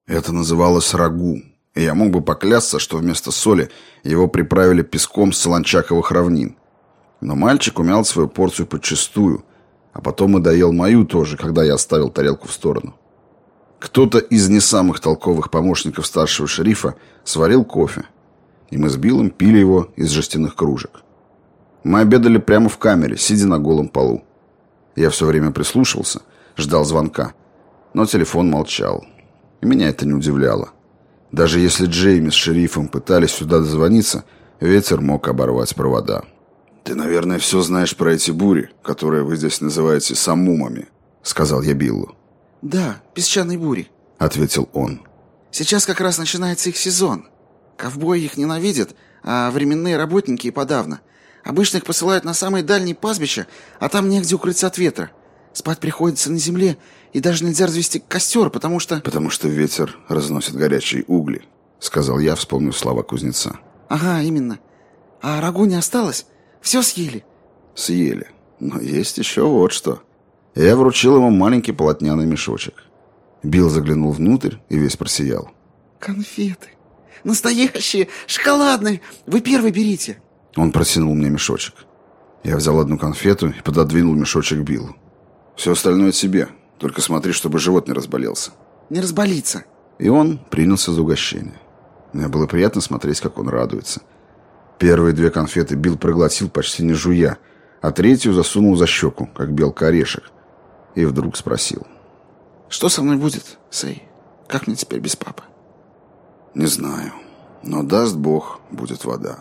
Это называлось рагу, и я мог бы поклясться, что вместо соли его приправили песком с солончаковых равнин. Но мальчик умял свою порцию подчистую, а потом и доел мою тоже, когда я оставил тарелку в сторону. Кто-то из не самых толковых помощников старшего шерифа сварил кофе, и мы с Биллом пили его из жестяных кружек. Мы обедали прямо в камере, сидя на голом полу. Я все время прислушивался, ждал звонка, но телефон молчал. И меня это не удивляло. Даже если Джейми с шерифом пытались сюда дозвониться, ветер мог оборвать провода. «Ты, наверное, все знаешь про эти бури, которые вы здесь называете самумами», — сказал я Биллу. «Да, песчаные бури», — ответил он. «Сейчас как раз начинается их сезон. Ковбои их ненавидят, а временные работники и подавно. Обычно их посылают на самые дальние пастбища, а там негде укрыться от ветра. Спать приходится на земле, и даже нельзя развести костер, потому что...» «Потому что ветер разносит горячие угли», — сказал я, вспомнив слова кузнеца. «Ага, именно. А рагу не осталось? Все съели?» «Съели. Но есть еще вот что». Я вручил ему маленький полотняный мешочек. Билл заглянул внутрь и весь просиял. «Конфеты. Настоящие, шоколадные. Вы первый берите». Он протянул мне мешочек. Я взял одну конфету и пододвинул мешочек Биллу. «Все остальное тебе. Только смотри, чтобы живот не разболелся». «Не разболится». И он принялся за угощение. Мне было приятно смотреть, как он радуется. Первые 2 конфеты Билл проглотил почти не жуя, а 3-ю засунул за щеку, как белка орешек. И вдруг спросил. «Что со мной будет, Сэй? Как мне теперь без папы?» «Не знаю. Но даст Бог, будет вода».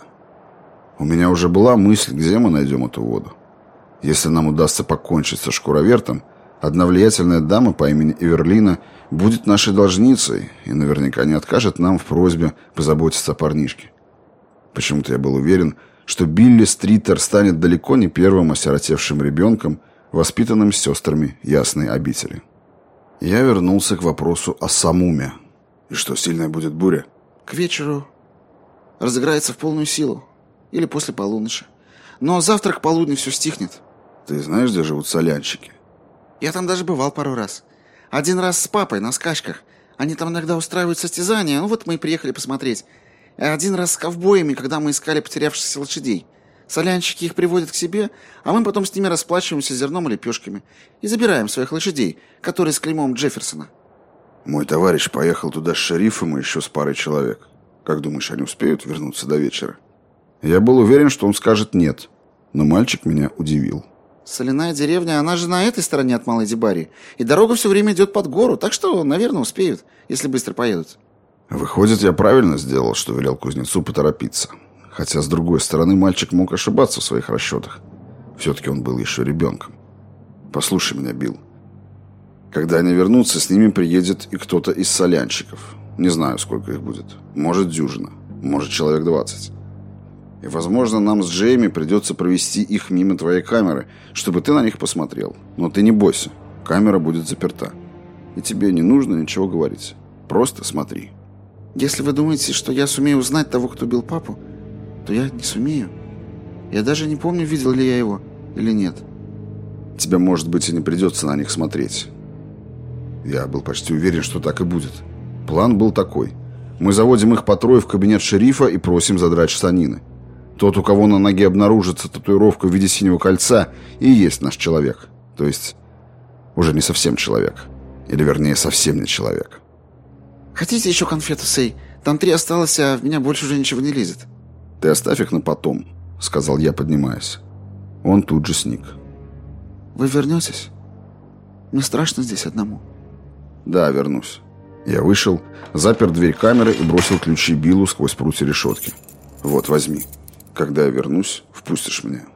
У меня уже была мысль, где мы найдем эту воду. Если нам удастся покончить со шкуровертом, одна влиятельная дама по имени Эверлина будет нашей должницей и наверняка не откажет нам в просьбе позаботиться о парнишке. Почему-то я был уверен, что Билли Стритер станет далеко не первым осиротевшим ребенком, воспитанным сестрами Ясной обители. Я вернулся к вопросу о самуме. И что, сильная будет буря? К вечеру разыграется в полную силу. Или после полуночи. Но завтра к полудню все стихнет. Ты знаешь, где живут солянщики? Я там даже бывал пару раз. Один раз с папой на скачках. Они там иногда устраивают состязания. Ну вот мы и приехали посмотреть. И один раз с ковбоями, когда мы искали потерявшихся лошадей. Солянщики их приводят к себе, а мы потом с ними расплачиваемся зерном и лепешками. И забираем своих лошадей, которые с клеймом Джефферсона. Мой товарищ поехал туда с шерифом и еще с парой человек. Как думаешь, они успеют вернуться до вечера? Я был уверен, что он скажет «нет». Но мальчик меня удивил. Соляная деревня, она же на этой стороне от Малой Дебарии. И дорога все время идет под гору, так что, наверное, успеют, если быстро поедут. Выходит, я правильно сделал, что велел кузнецу поторопиться. Хотя, с другой стороны, мальчик мог ошибаться в своих расчетах. Все-таки он был еще ребенком. Послушай меня, Билл. Когда они вернутся, с ними приедет и кто-то из солянщиков. Не знаю, сколько их будет. Может, дюжина. Может, человек 20. И, возможно, нам с Джейми придется провести их мимо твоей камеры, чтобы ты на них посмотрел. Но ты не бойся. Камера будет заперта. И тебе не нужно ничего говорить. Просто смотри. Если вы думаете, что я сумею узнать того, кто убил папу, то я не сумею. Я даже не помню, видел ли я его или нет. Тебе, может быть, и не придется на них смотреть. Я был почти уверен, что так и будет. План был такой. Мы заводим их по трое в кабинет шерифа и просим задрать штанины. Тот, у кого на ноге обнаружится татуировка в виде синего кольца, и есть наш человек. То есть, уже не совсем человек. Или, вернее, совсем не человек. Хотите еще конфету, Сэй? Там 3 осталось, а в меня больше уже ничего не лезет. Ты оставь их на потом, сказал я, поднимаясь. Он тут же сник. Вы вернетесь? Мне страшно здесь одному. Да, вернусь. Я вышел, запер дверь камеры и бросил ключи Биллу сквозь прутья решетки. Вот, возьми. Когда я вернусь, впустишь меня.